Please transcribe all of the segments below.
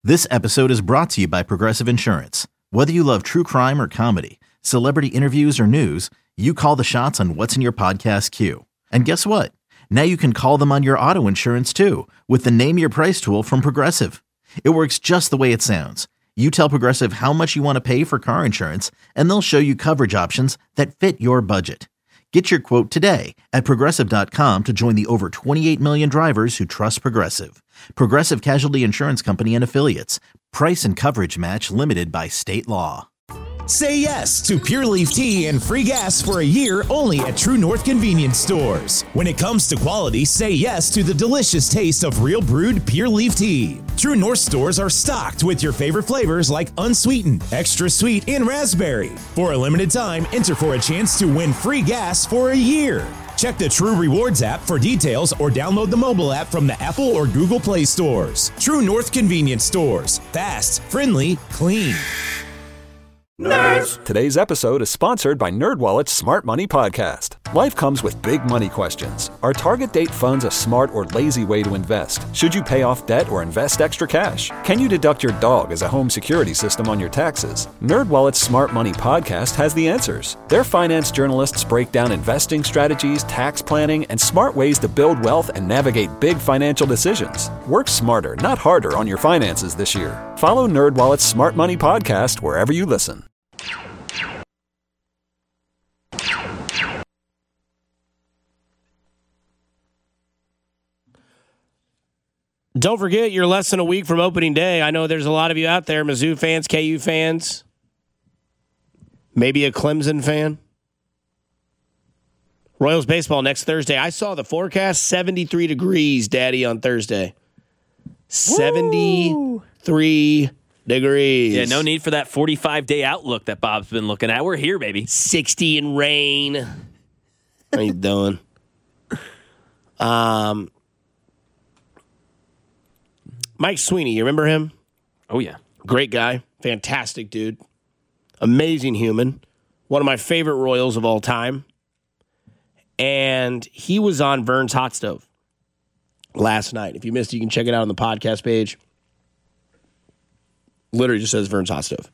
This episode is brought to you by Progressive Insurance. Whether you love true crime or comedy, celebrity interviews or news, you call the shots on what's in your podcast queue. And guess what? Now you can call them on your auto insurance too with the Name Your Price tool from Progressive. It works just the way it sounds. You tell Progressive how much you want to pay for car insurance, and they'll show you coverage options that fit your budget. Get your quote today at Progressive.com to join the over 28 million drivers who trust Progressive. Progressive Casualty Insurance Company and Affiliates. Price and coverage match limited by state law. Say yes to Pure Leaf Tea and free gas for a year only at True North Convenience Stores. When it comes to quality, say yes to the delicious taste of real brewed Pure Leaf Tea. True North stores are stocked with your favorite flavors like unsweetened, extra sweet, and raspberry. For a limited time, enter for a chance to win free gas for a year. Check the True Rewards app for details or download the mobile app from the Apple or Google Play stores. True North Convenience Stores. Fast, friendly, clean. Nerds! Today's episode is sponsored by NerdWallet's Smart Money Podcast. Life comes with big money questions. Are target date funds a smart or lazy way to invest? Should you pay off debt or invest extra cash? Can you deduct your dog as a home security system on your taxes? NerdWallet's Smart Money Podcast has the answers. Their finance journalists break down investing strategies, tax planning, and smart ways to build wealth and navigate big financial decisions. Work smarter, not harder on your finances this year. Follow NerdWallet's Smart Money Podcast wherever you listen. Don't forget, you're less than a week from opening day. I know there's a lot of you out there, Mizzou fans, KU fans, maybe a Clemson fan. Royals baseball next Thursday. I saw the forecast, 73 degrees, Daddy, on Thursday. 73 degrees. Yeah, no need for that 45-day outlook that Bob's been looking at. We're here, baby. 60 and rain. How you doing? Mike Sweeney, you remember him? Oh, yeah. Great guy. Fantastic dude. Amazing human. One of my favorite Royals of all time. And he was on Vern's Hot Stove last night. If you missed it, you can check it out on the podcast page. Literally just says Vern's Hot Stove.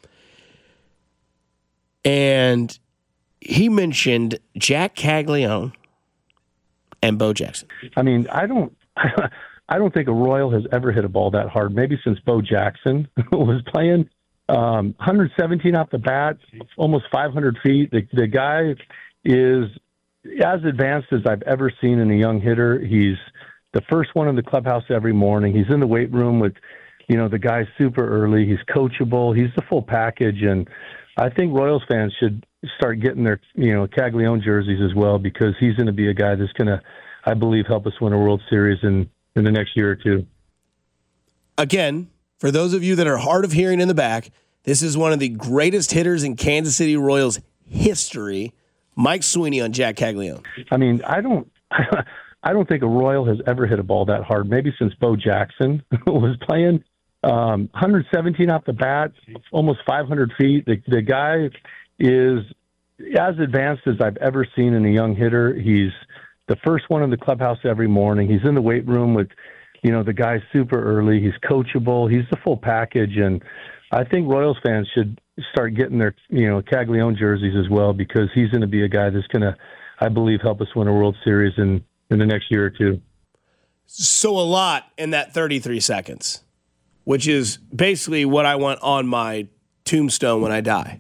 And he mentioned Jack Caglione and Bo Jackson. I mean, I don't think a Royal has ever hit a ball that hard, maybe since Bo Jackson was playing. 117 off the bat, almost 500 feet. The guy is as advanced as I've ever seen in a young hitter. He's the first one in the clubhouse every morning. He's in the weight room with, the guy's super early. He's coachable. He's the full package. And I think Royals fans should start getting their, Caglione jerseys as well, because he's going to be a guy that's going to, I believe, help us win a World Series in the next year or two. Again, for those of you that are hard of hearing in the back, this is one of the greatest hitters in Kansas City Royals history, Mike Sweeney on Jack Caglione. I mean, I don't think a Royal has ever hit a ball that hard, maybe since Bo Jackson was playing. 117 off the bat, almost 500 feet. The guy is as advanced as I've ever seen in a young hitter. He's the first one in the clubhouse every morning. He's in the weight room with, the guy's super early. He's coachable. He's the full package. And I think Royals fans should start getting their, Caglione jerseys as well, because he's going to be a guy that's going to, I believe, help us win a World Series in the next year or two. So a lot in that 33 seconds, which is basically what I want on my tombstone when I die.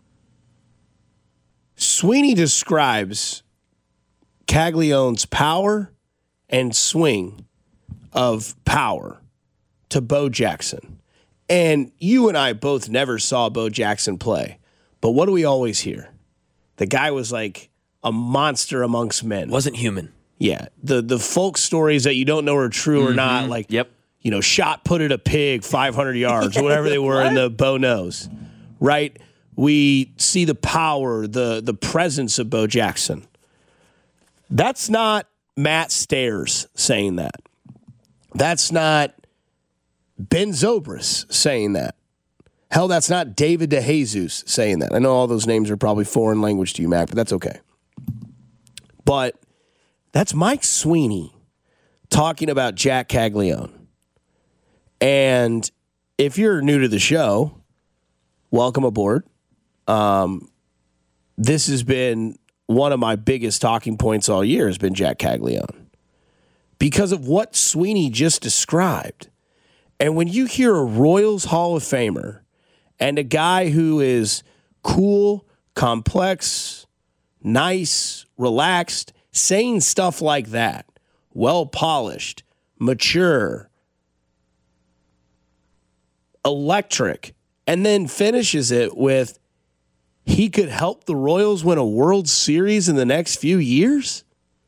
Sweeney describes Caglione's power and swing of power to Bo Jackson. And you and I both never saw Bo Jackson play. But what do we always hear? The guy was like a monster amongst men. Wasn't human. Yeah. The folk stories that you don't know are true or not, like, Yep. Shot put at a pig 500 yards, or whatever they were in the Bo knows, right? We see the power, the presence of Bo Jackson. That's not Matt Stairs saying that. That's not Ben Zobrist saying that. Hell, that's not David DeJesus saying that. I know all those names are probably foreign language to you, Mac, but that's okay. But that's Mike Sweeney talking about Jack Caglione. And if you're new to the show, welcome aboard. This has been one of my biggest talking points all year has been Jack Caglianone because of what Sweeney just described. And when you hear a Royals Hall of Famer and a guy who is cool, complex, nice, relaxed, saying stuff like that, well-polished, mature, electric, and then finishes it with he could help the Royals win a World Series in the next few years?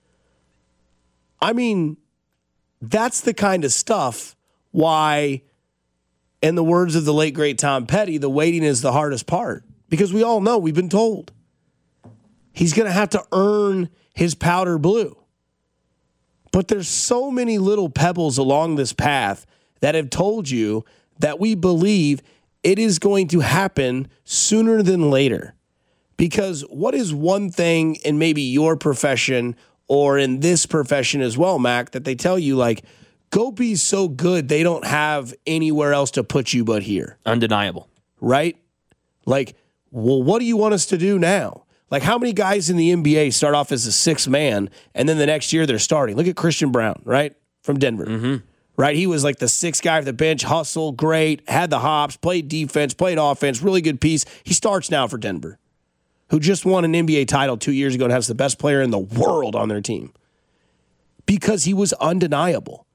I mean, that's the kind of stuff why, in the words of the late, great Tom Petty, the waiting is the hardest part. Because we all know, we've been told, he's going to have to earn his powder blue. But there's so many little pebbles along this path that have told you that we believe it is going to happen sooner than later. Because what is one thing in maybe your profession or in this profession as well, Mac, that they tell you, like, go be so good they don't have anywhere else to put you but here. Undeniable. Right? Like, well, what do you want us to do now? Like, how many guys in the NBA start off as a sixth man and then the next year they're starting? Look at Christian Brown, right? From Denver. Mm-hmm. Right? He was like the sixth guy off the bench, hustled, great, had the hops, played defense, played offense, really good piece. He starts now for Denver, who just won an NBA title 2 years ago and has the best player in the world on their team because he was undeniable.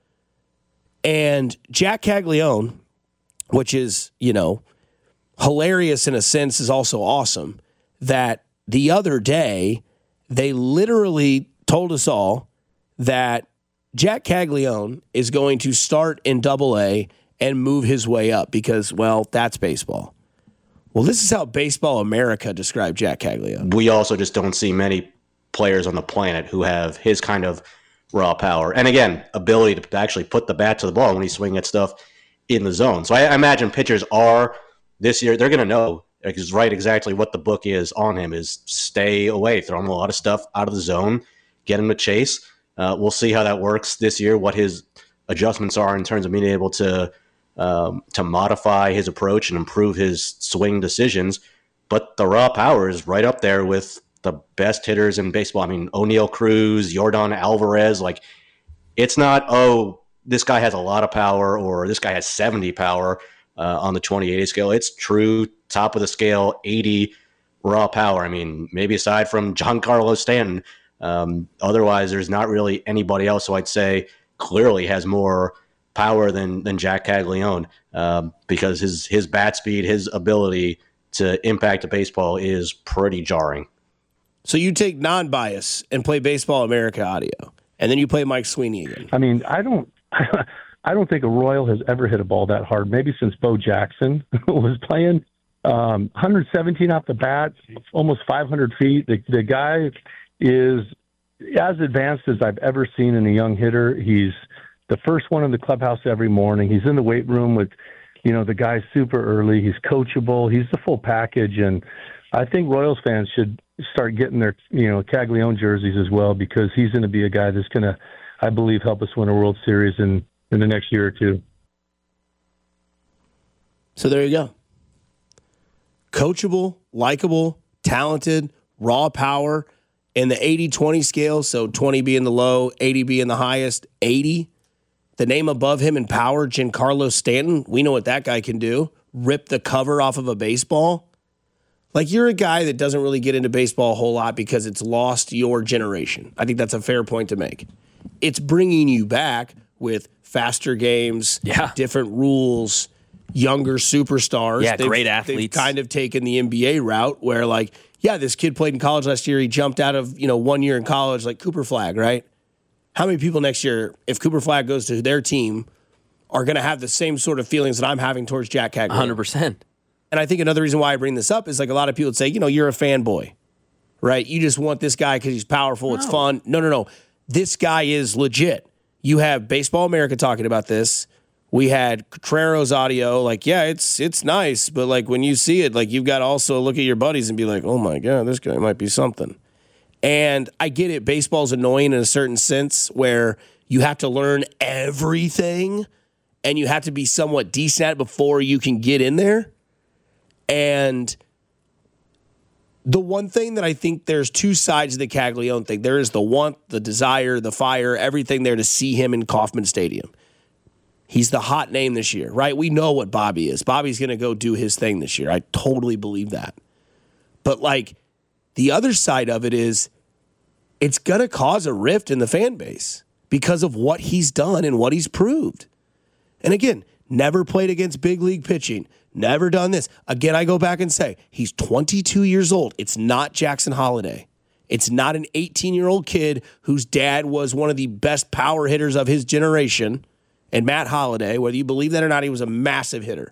And Jack Caglianone, which is, hilarious in a sense, is also awesome, that the other day they literally told us all that Jack Caglianone is going to start in Double-A and move his way up because, well, that's baseball. Well, this is how Baseball America described Jack Caglianone. We also just don't see many players on the planet who have his kind of raw power. And again, ability to actually put the bat to the ball when he's swinging at stuff in the zone. So I imagine pitchers are this year, they're going to know exactly what the book is on him is stay away, throw him a lot of stuff out of the zone, get him to chase. We'll see how that works this year, what his adjustments are in terms of being able to modify his approach and improve his swing decisions. But the raw power is right up there with the best hitters in baseball. I mean, O'Neal Cruz, Yordan Alvarez, like it's not, oh, this guy has a lot of power or this guy has 70 power on the 20/80 scale. It's true top of the scale, 80 raw power. I mean, maybe aside from Giancarlo Stanton, otherwise there's not really anybody else who I'd say clearly has more power than Jack Caglianone because his bat speed, his ability to impact a baseball is pretty jarring. So you take non-bias and play Baseball America audio, and then you play Mike Sweeney again. I mean, I don't think a Royal has ever hit a ball that hard, maybe since Bo Jackson was playing. 117 off the bat, almost 500 feet. The guy is as advanced as I've ever seen in a young hitter. He's the first one in the clubhouse every morning. He's in the weight room with, the guys super early. He's coachable. He's the full package. And I think Royals fans should start getting their, Caglianone jerseys as well, because he's going to be a guy that's going to, I believe, help us win a World Series in the next year or two. So there you go. Coachable, likable, talented, raw power in the 80-20 scale. So 20 being the low, 80 being the highest, 80. The name above him in power, Giancarlo Stanton. We know what that guy can do. Rip the cover off of a baseball. Like, you're a guy that doesn't really get into baseball a whole lot because it's lost your generation. I think that's a fair point to make. It's bringing you back with faster games, different rules, younger superstars. Yeah, great athletes. They've kind of taken the NBA route where, like, this kid played in college last year. He jumped out of, 1 year in college, like Cooper Flagg, right? How many people next year, if Cooper Flagg goes to their team, are going to have the same sort of feelings that I'm having towards Jack Caglianone? 100%. And I think another reason why I bring this up is, like, a lot of people would say, you're a fanboy, right? You just want this guy because he's powerful. It's fun. No. This guy is legit. You have Baseball America talking about this. We had Contreras audio. Like, it's nice, but, like, when you see it, like, you've got to also look at your buddies and be like, oh my God, this guy might be something. And I get it. Baseball's annoying in a certain sense where you have to learn everything and you have to be somewhat decent at it before you can get in there. And the one thing that I think there's two sides of the Caglione thing. There is the want, the desire, the fire, everything there to see him in Kauffman Stadium. He's the hot name this year, right? We know what Bobby is. Bobby's going to go do his thing this year. I totally believe that. But like the other side of it is it's going to cause a rift in the fan base because of what he's done and what he's proved. And again, never played against big league pitching. Never done this. Again, I go back and say, he's 22 years old. It's not Jackson Holliday. It's not an 18-year-old kid whose dad was one of the best power hitters of his generation. And Matt Holliday, whether you believe that or not, he was a massive hitter.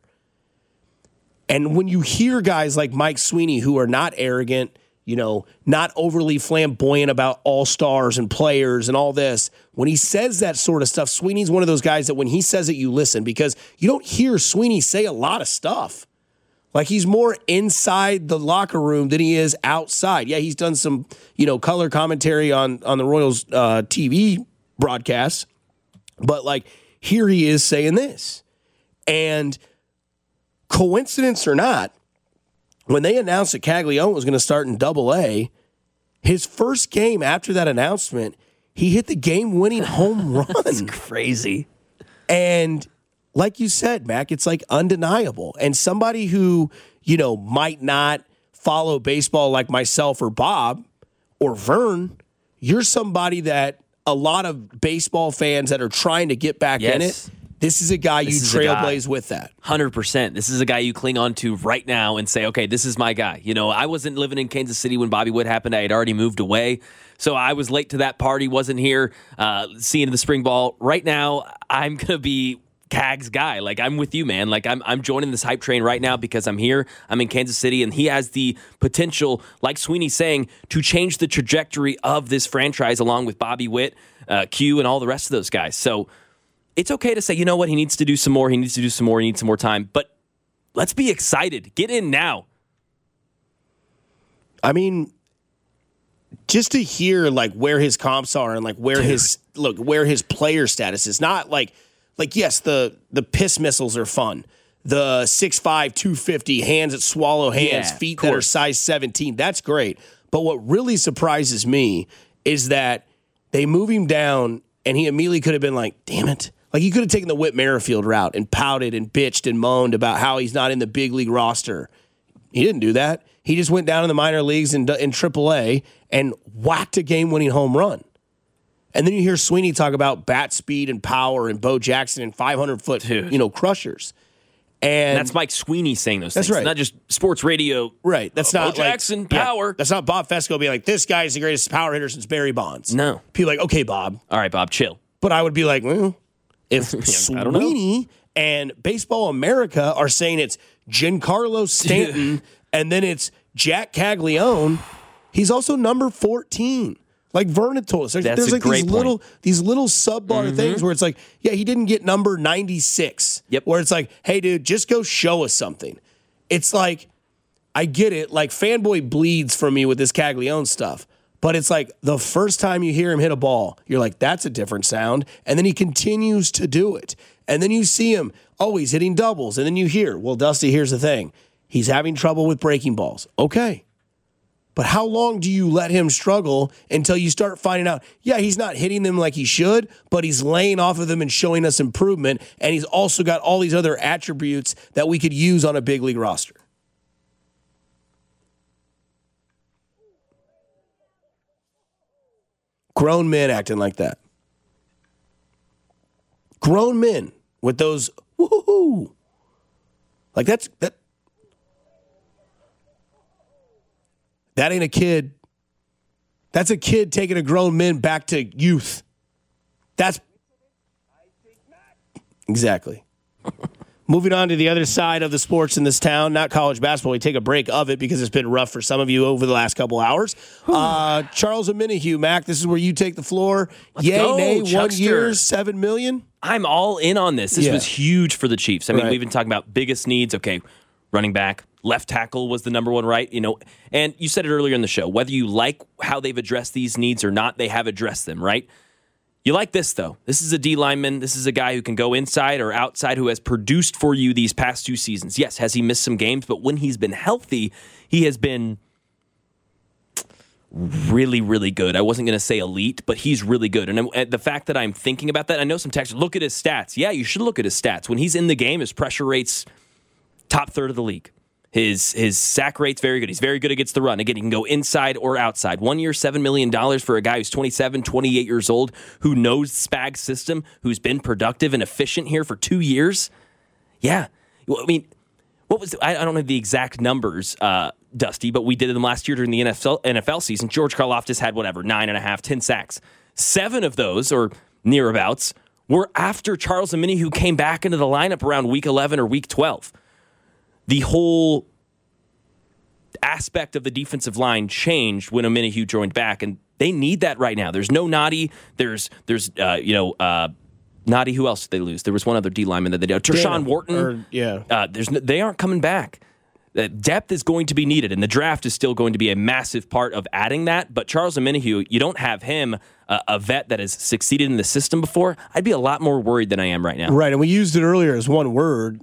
And when you hear guys like Mike Sweeney who are not arrogant, not overly flamboyant about all-stars and players and all this, when he says that sort of stuff, Sweeney's one of those guys that when he says it, you listen, because you don't hear Sweeney say a lot of stuff. Like he's more inside the locker room than he is outside. Yeah, he's done some, color commentary on the Royals TV broadcasts, but like here he is saying this. And coincidence or not, when they announced that Caglione was going to start in Double-A, his first game after that announcement, he hit the game-winning home run. That's crazy. And like you said, Mac, it's like undeniable. And somebody who, might not follow baseball like myself or Bob or Vern, you're somebody that a lot of baseball fans that are trying to get back in it, this is a guy you trailblaze with that. 100%. This is a guy you cling on to right now and say, okay, this is my guy. I wasn't living in Kansas City when Bobby Witt happened. I had already moved away. So I was late to that party, wasn't here seeing the spring ball. Right now, I'm going to be Cag's guy. Like, I'm with you, man. Like, I'm joining this hype train right now because I'm here. I'm in Kansas City, and he has the potential, like Sweeney's saying, to change the trajectory of this franchise along with Bobby Witt, Q, and all the rest of those guys. So it's okay to say, you know what, he needs to do some more, he needs some more time. But let's be excited. Get in now. I mean, just to hear like where his comps are and like where his player status is. Not like yes, the piss missiles are fun. The 6'5", 250, hands that swallow hands, feet that are size 17. That's great. But what really surprises me is that they move him down and he immediately could have been like, damn it. Like, he could have taken the Whit Merrifield route and pouted and bitched and moaned about how he's not in the big league roster. He didn't do that. He just went down in the minor leagues in AAA and whacked a game-winning home run. And then you hear Sweeney talk about bat speed and power and Bo Jackson and 500-foot, crushers. And that's Mike Sweeney saying those things. That's right. Not just sports radio. Right. That's not Bo Jackson, power. That's not Bob Fesco being like, this guy's the greatest power hitter since Barry Bonds. No. People are like, okay, Bob. All right, Bob, chill. But I would be like, well, if Sweeney and Baseball America are saying it's Giancarlo Stanton and then it's Jack Caglione, he's also number 14. Like Vernon told us. There's like these little sub-bar things where it's like, yeah, he didn't get number 96. Yep. Where it's like, hey, dude, just go show us something. It's like, I get it. Like, fanboy bleeds from me with this Caglione stuff. But it's like the first time you hear him hit a ball, you're like, that's a different sound. And then he continues to do it. And then you see him, he's hitting doubles. And then you hear, well, Dusty, here's the thing. He's having trouble with breaking balls. Okay. But how long do you let him struggle until you start finding out, yeah, he's not hitting them like he should, but he's laying off of them and showing us improvement. And he's also got all these other attributes that we could use on a big league roster. Grown men acting like that. Grown men with those woohoo. Like that ain't a kid. That's a kid taking a grown man back to youth. That's exactly. Moving on to the other side of the sports in this town, not college basketball. We take a break of it because it's been rough for some of you over the last couple hours. Charles Omenihu, Mac, this is where you take the floor. Let's go, nay, Chuckster. 1 year, $7 million. I'm all in on this. This was huge for the Chiefs. I mean, Right. we've been talking about biggest needs. Okay, running back, left tackle was the number one, right? And you said it earlier in the show. Whether you like how they've addressed these needs or not, they have addressed them, right? You like this, though. This is a D lineman. This is a guy who can go inside or outside, who has produced for you these past 2 seasons. Yes, has he missed some games? But when he's been healthy, he has been really, really good. I wasn't going to say elite, but he's really good. And the fact that I'm thinking about that, I know some texters, look at his stats. Yeah, you should look at his stats. When he's in the game, his pressure rate's top third of the league. His sack rate's very good. He's very good against the run. Again, he can go inside or outside. 1 year, $7 million for a guy who's 27, 28 years old, who knows Spag's system, who's been productive and efficient here for 2 years. Yeah. Well, I mean, what was I don't have the exact numbers, Dusty, but we did them last year during the NFL season. George Karlaftis had 9.5, 10 sacks. 7 of those, or nearabouts, were after Charles Omenihu came back into the lineup around week 11 or week 12. The whole aspect of the defensive line changed when Omenihu joined back, and they need that right now. There's no Noddy. There's Noddy. Who else did they lose? There was one other D lineman that they did. Tershawn Wharton. They aren't coming back. Depth is going to be needed, and the draft is still going to be a massive part of adding that. But Charles Omenihu, you don't have him, a vet that has succeeded in the system before. I'd be a lot more worried than I am right now. Right, and we used it earlier as one word.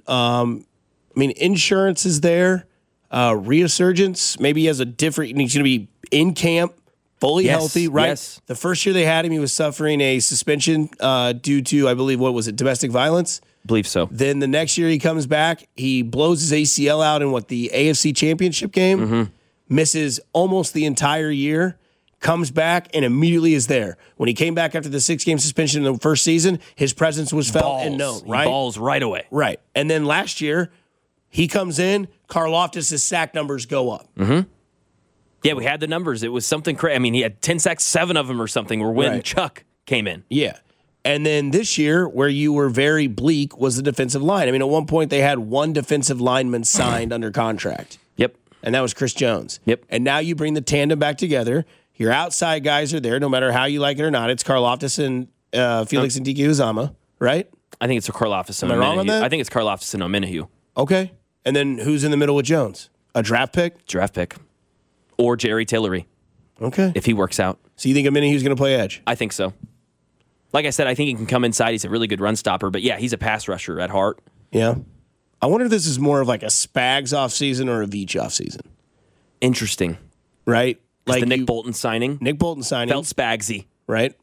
Insurance is there. Resurgence. Maybe he has a different. He's going to be in camp, fully healthy. Right. Yes. The first year they had him, he was suffering a suspension due to, I believe, domestic violence. I believe so. Then the next year he comes back, he blows his ACL out in the AFC Championship game, misses almost the entire year, comes back and immediately is there. When he came back after the 6-game suspension in the first season, his presence was felt and known. Right, he balls right away. Right, and then last year he comes in, Karlaftis' sack numbers go up. Mm-hmm. Yeah, we had the numbers. It was something crazy. I mean, he had 10 sacks, 7 of them or something, or when Chuck came in. Yeah. And then this year, where you were very bleak, was the defensive line. I mean, at one point, they had one defensive lineman signed under contract. Yep. And that was Chris Jones. Yep. And now you bring the tandem back together. Your outside guys are there, no matter how you like it or not. It's Karlaftis and Felix and Ndiki-Uzomah, right? I think it's Karlaftis and Omenihu. Am I wrong on that? I think it's Karlaftis and Omenihu. Okay. And then who's in the middle with Jones? A draft pick? Draft pick. Or Jerry Tillery. Okay. If he works out. So you think Omenihu's going to play edge? I think so. Like I said, I think he can come inside. He's a really good run stopper. But yeah, he's a pass rusher at heart. Yeah. I wonder if this is more of like a Spags offseason or a Veach offseason. Interesting. Right? Like the Nick Bolton signing. Nick Bolton signing. Felt Spagsy. Right?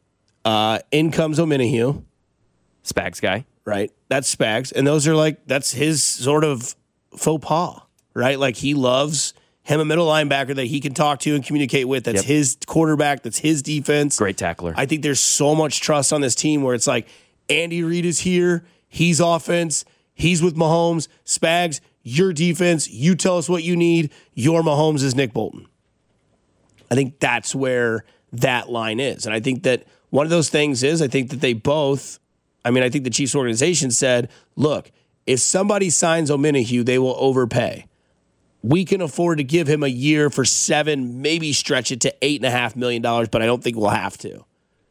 In comes Omenihu. Spags guy. Right? That's Spags. And those are that's his sort of faux pas. Right? Like he loves him, a middle linebacker that he can talk to and communicate with. That's his quarterback. That's his defense. Great tackler. I think there's so much trust on this team where it's like Andy Reid is here. He's offense. He's with Mahomes. Spags, your defense. You tell us what you need. Your Mahomes is Nick Bolton. I think that's where that line is. And I think that one of those things is I think that they both, I think the Chiefs organization said, look, if somebody signs Omenihu, they will overpay. We can afford to give him a year for $7, maybe stretch it to $8.5 million, but I don't think we'll have to.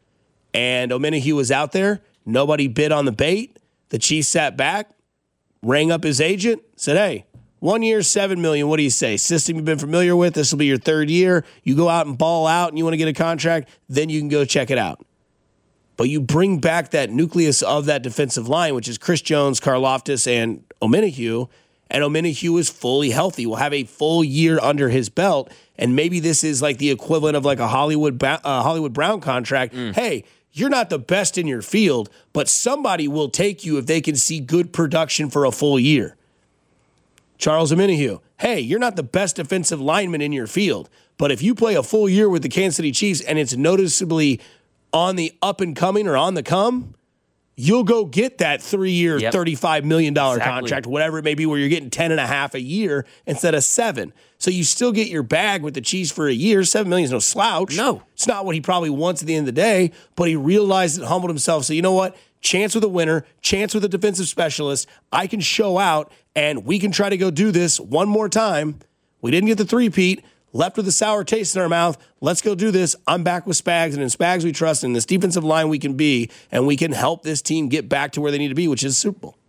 And Omenihu was out there. Nobody bid on the bait. The Chiefs sat back, rang up his agent, said, hey, 1 year, $7 million. What do you say? System you've been familiar with. This will be your 3rd year. You go out and ball out and you want to get a contract, then you can go check it out. But you bring back that nucleus of that defensive line, which is Chris Jones, Karlaftis, and Omenihu, and Omenihu is fully healthy. Will have a full year under his belt, and maybe this is like the equivalent of like a Hollywood Brown contract. Hey, you're not the best in your field, but somebody will take you if they can see good production for a full year. Charles Omenihu, hey, you're not the best defensive lineman in your field, but if you play a full year with the Kansas City Chiefs and it's noticeably on the up and coming or on the come, you'll go get that 3-year, $35 million contract, whatever it may be, where you're getting 10.5 a year instead of 7. So you still get your bag with the Chiefs for a year. $7 million is no slouch. No. It's not what he probably wants at the end of the day, but he realized and humbled himself. So you know what? Chance with a winner, chance with a defensive specialist. I can show out, and we can try to go do this one more time. We didn't get the three-peat. Left with a sour taste in our mouth. Let's go do this. I'm back with Spags, and in Spags we trust. In this defensive line we can be, and we can help this team get back to where they need to be, which is Super Bowl.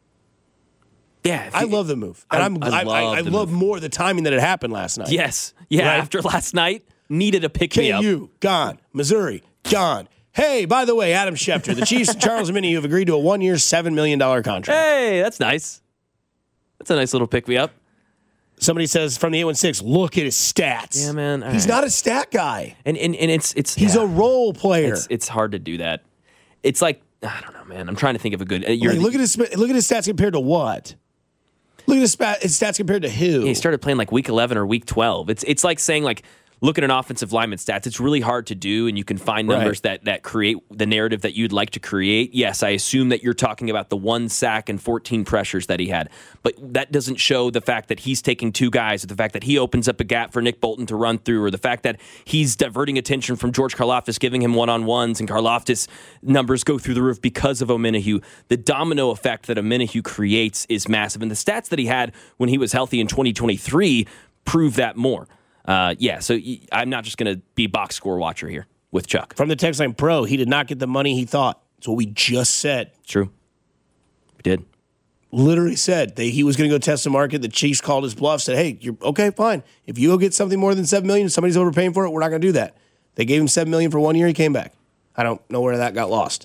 Yeah, I love the move. And I love more the timing that it happened last night. Yes. Yeah, right? After last night, needed a pick-me-up. KU, gone. Missouri, gone. Hey, by the way, Adam Schefter, the Chiefs and Charles Omenihu have agreed to a 1-year, $7 million contract. Hey, that's nice. That's a nice little pick-me-up. Somebody says from the 816, look at his stats. Yeah, man. He's not a stat guy. And it's he's a role player. It's hard to do that. It's like, I don't know, man. I'm trying to think of a good. Look at his stats compared to what? Look at his stats compared to who? He started playing like week 11 or week 12. It's like saying like, look at an offensive lineman stats. It's really hard to do, and you can find numbers that create the narrative that you'd like to create. Yes, I assume that you're talking about the 1 sack and 14 pressures that he had, but that doesn't show the fact that he's taking 2 guys, or the fact that he opens up a gap for Nick Bolton to run through, or the fact that he's diverting attention from George Karlaftis, giving him one-on-ones, and Karlaftis' numbers go through the roof because of Omenihu. The domino effect that Omenihu creates is massive, and the stats that he had when he was healthy in 2023 prove that more. So I'm not just going to be box score watcher here with Chuck. From the text line pro, he did not get the money he thought. That's what we just said. True. We did. Literally said that he was going to go test the market. The Chiefs called his bluff, said, hey, you're okay, fine. If you go get something more than $7 million, somebody's overpaying for it, we're not going to do that. They gave him $7 million for 1 year. He came back. I don't know where that got lost.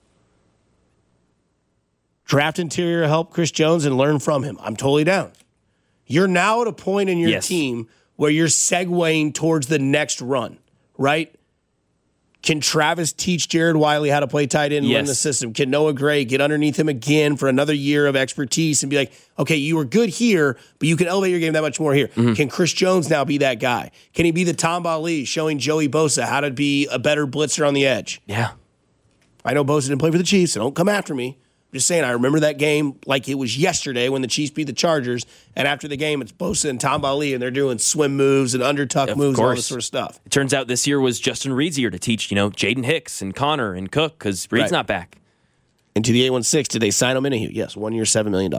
Draft interior help Chris Jones and learn from him. I'm totally down. You're now at a point in your team where you're segueing towards the next run, right? Can Travis teach Jared Wiley how to play tight end and learn the system? Can Noah Gray get underneath him again for another year of expertise and be like, okay, you were good here, but you can elevate your game that much more here? Mm-hmm. Can Chris Jones now be that guy? Can he be the Tamba Lee showing Joey Bosa how to be a better blitzer on the edge? Yeah. I know Bosa didn't play for the Chiefs, so don't come after me. Just saying, I remember that game like it was yesterday when the Chiefs beat the Chargers, and after the game, it's Bosa and Tom Bailey, and they're doing swim moves and undertuck moves and all this sort of stuff. It turns out this year was Justin Reed's year to teach, Jaden Hicks and Connor and Cook, because Reed's not back. And to the 816, did they sign Omenihu? Yes, 1 year, $7 million.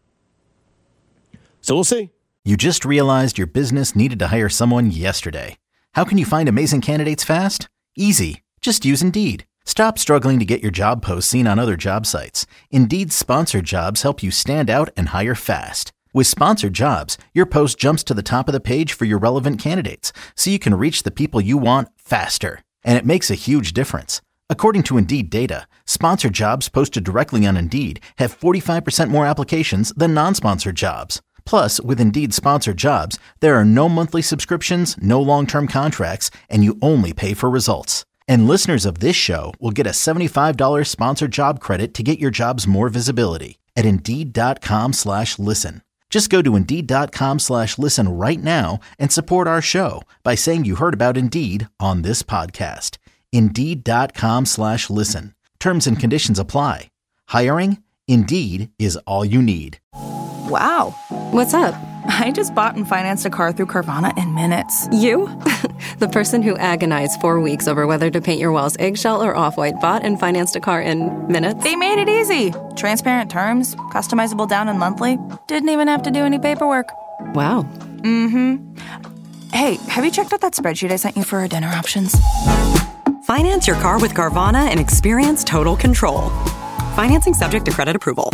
So we'll see. You just realized your business needed to hire someone yesterday. How can you find amazing candidates fast? Easy. Just use Indeed. Stop struggling to get your job posts seen on other job sites. Indeed's sponsored jobs help you stand out and hire fast. With sponsored jobs, your post jumps to the top of the page for your relevant candidates, so you can reach the people you want faster. And it makes a huge difference. According to Indeed data, sponsored jobs posted directly on Indeed have 45% more applications than non-sponsored jobs. Plus, with Indeed sponsored jobs, there are no monthly subscriptions, no long-term contracts, and you only pay for results. And listeners of this show will get a $75 sponsored job credit to get your jobs more visibility at Indeed.com/listen. Just go to Indeed.com/listen right now and support our show by saying you heard about Indeed on this podcast. Indeed.com/listen. Terms and conditions apply. Hiring? Indeed is all you need. Wow. What's up? I just bought and financed a car through Carvana in minutes. You? The person who agonized 4 weeks over whether to paint your walls eggshell or off-white bought and financed a car in minutes? They made it easy. Transparent terms, customizable down and monthly. Didn't even have to do any paperwork. Wow. Mm-hmm. Hey, have you checked out that spreadsheet I sent you for our dinner options? Finance your car with Carvana and experience total control. Financing subject to credit approval.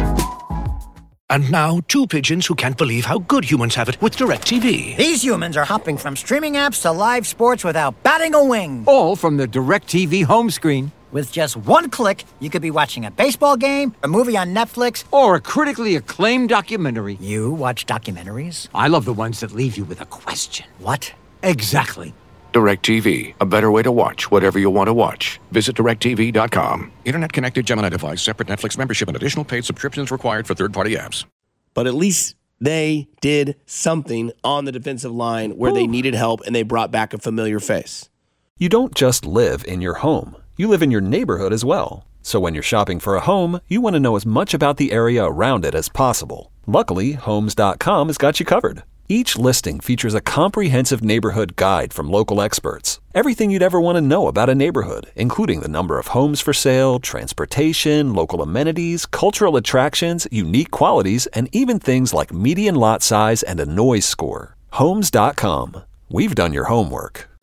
And now, two pigeons who can't believe how good humans have it with DirecTV. These humans are hopping from streaming apps to live sports without batting a wing. All from the DirecTV home screen. With just one click, you could be watching a baseball game, a movie on Netflix, or a critically acclaimed documentary. You watch documentaries? I love the ones that leave you with a question. What? Exactly. DirecTV, a better way to watch whatever you want to watch. Visit DirecTV.com. Internet-connected Gemini device, separate Netflix membership, and additional paid subscriptions required for third-party apps. But at least they did something on the defensive line where they needed help, and they brought back a familiar face. You don't just live in your home. You live in your neighborhood as well. So when you're shopping for a home, you want to know as much about the area around it as possible. Luckily, Homes.com has got you covered. Each listing features a comprehensive neighborhood guide from local experts. Everything you'd ever want to know about a neighborhood, including the number of homes for sale, transportation, local amenities, cultural attractions, unique qualities, and even things like median lot size and a noise score. Homes.com. We've done your homework.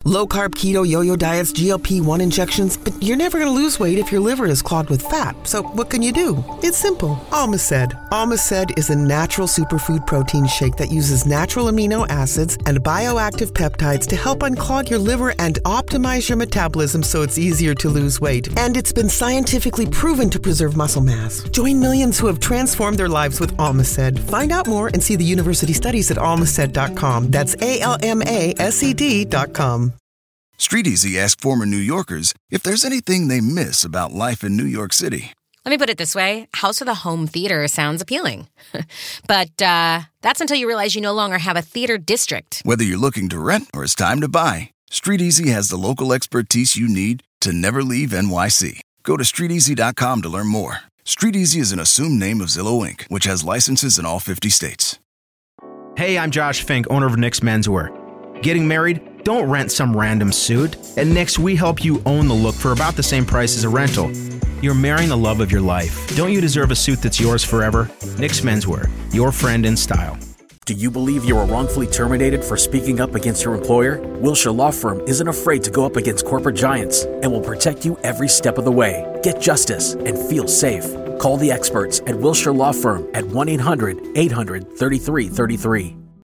Low-carb keto yo-yo diets, GLP-1 injections, but you're never going to lose weight if your liver is clogged with fat. So what can you do? It's simple. Almaced. Almaced is a natural superfood protein shake that uses natural amino acids and bioactive peptides to help unclog your liver and optimize your metabolism so it's easier to lose weight. And it's been scientifically proven to preserve muscle mass. Join millions who have transformed their lives with Almaced. Find out more and see the university studies at almaced.com. That's ALMASED.com. StreetEasy asked former New Yorkers if there's anything they miss about life in New York City. Let me put it this way. House with a home theater sounds appealing. But that's until you realize you no longer have a theater district. Whether you're looking to rent or it's time to buy, StreetEasy has the local expertise you need to never leave NYC. Go to StreetEasy.com to learn more. StreetEasy is an assumed name of Zillow Inc., which has licenses in all 50 states. Hey, I'm Josh Fink, owner of Nick's Menswear. Getting married? Don't rent some random suit. At Nick's, we help you own the look for about the same price as a rental. You're marrying the love of your life. Don't you deserve a suit that's yours forever? Nick's Menswear, your friend in style. Do you believe you were wrongfully terminated for speaking up against your employer? Wilshire Law Firm isn't afraid to go up against corporate giants and will protect you every step of the way. Get justice and feel safe. Call the experts at Wilshire Law Firm at 1-800-800-3333.